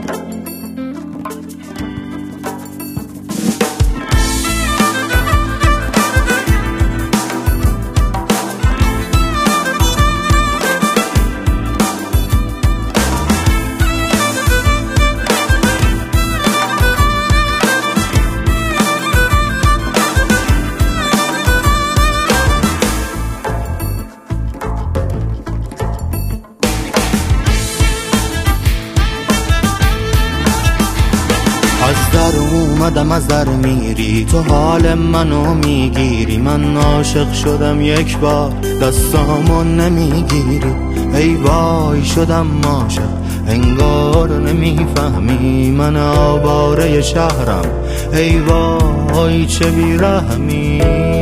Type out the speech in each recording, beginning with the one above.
از در اومدم از در میری، تو حال منو میگیری. من عاشق شدم یک بار، دستامو نمیگیری. ای وای شدم عاشق، انگار نمیفهمی. من آواره شهرم، ای وای چه بیرحمی.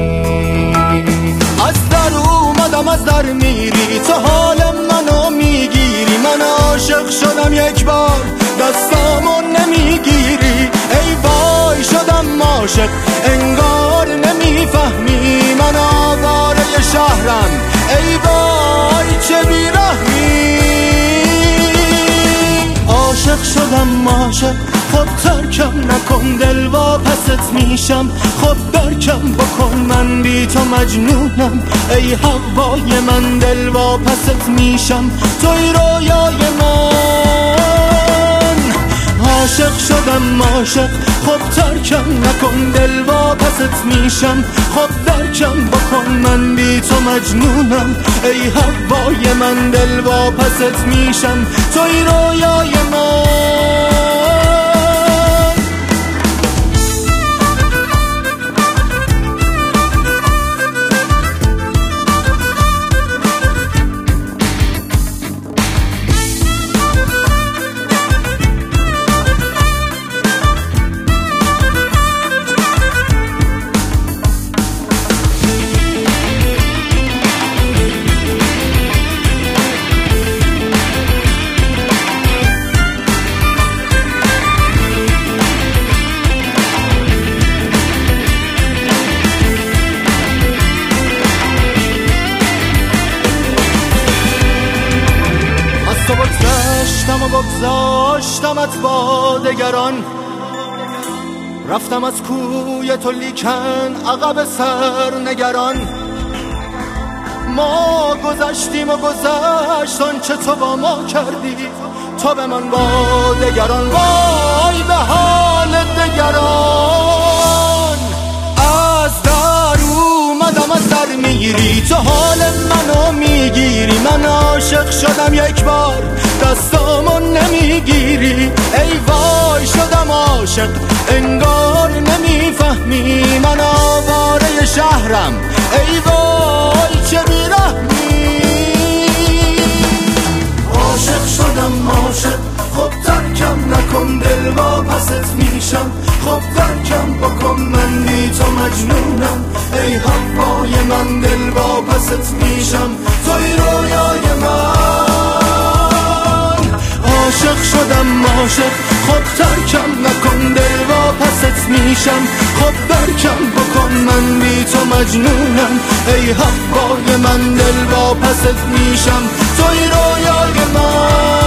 از در اومدم از در میری، تو حال منو میگیری. من عاشق شدم یک بار، دستامو نمیگیری. ای وای شدم عاشق، انگار نمیفهمی. من آواره شهرم، ای وای چه بیرحمی. عاشق شدم عاشق، خب ترکم نکن، دل واپست میشم. خب درکم بکن، من بی تو مجنونم. ای هوای من، دل واپست میشم. توی رویای من عاشق شدم عاشق، خب ترکم نکن، دل واپست میشم. خب درکم بکن، من بی تو مجنونم. ای هوای من، دل واپست میشم. توی رویای من بگذاشتمت با دگران. رفتم از کوی تو لیکن عقب سر نگران. ما گذشتیم و گذشت آنچه تو با ما کردی. تو به من با دگران، وای به حال دگران. از در اومدم از در میری، تو حال منو میگیری. من عاشق شدم یک بار، دستامو نمیگیری. ای وای شدم عاشق، انگار نمیفهمی. من آواره شهرم، ای وای چه بیرحمی. عاشق شدم عاشق، خب ترکم نکن، دل واپست میشم. خب درکم بکن، من بی تو مجنونم. ای هوای من، دل واپست میشم. توی رویای من عاشق شدم عاشق، خب ترکم نکن، دل واپست میشم. خب درکم بکن، من بی تو مجنونم. ای هوای من، دل واپست میشم. توی رویای من